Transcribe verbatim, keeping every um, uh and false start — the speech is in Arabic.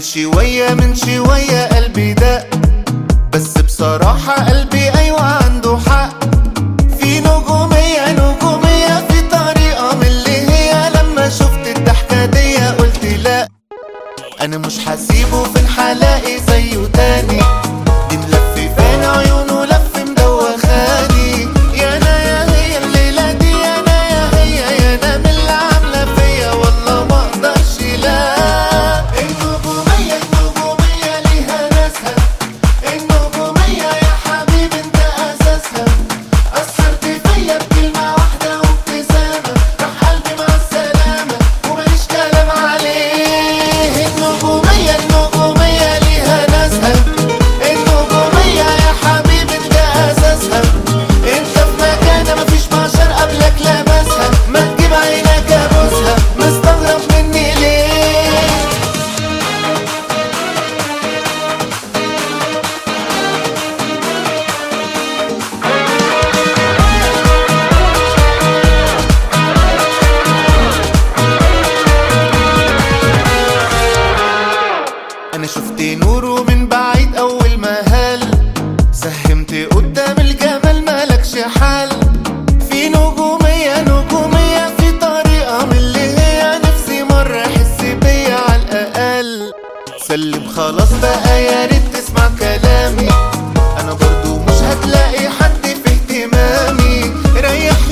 من شوية من شوية قلبي دق، بس بصراحة قلبي أيوة عنده حق. في نجومية نجومية في طريقة من اللي هي لما شفت الضحكة دي قلت لا، أنا مش هسيبه في الحلاقي زيه تاني. دي ملففاني عيونه لف مدوخاني، يا أنا يا هي الليلة دي، يا أنا يا هي يا أنا من اللي عاملة فيا والله ما أقدرش لا. النجومية النجومية ليها ناسها، النجومية يا حبيبي أنت أساسها. أثرت فيا بكلمة واحدة وابتسامة، راح قلبي مع السلامة وماليش كلام عليه. النجومية النجومية ليها ناسها، النجومية يا حبيبي أنت أساسها. أنت في مكانة مفيش بشر قبلك لابسها، ما تجيب عينك أبوسها، مستغرب مني ليه؟ أنا شفت نوره من بعيد أول ما هل، سهمت قدام الجمال مالكش حل. في نجومية نجومية في طريقة من اللي هي نفسي مرة أحس بيا على الأقل. سلم خلاص بقى يا ريت تسمع كلامي، أنا برضو مش هتلاقي حد في اهتمامي. ريح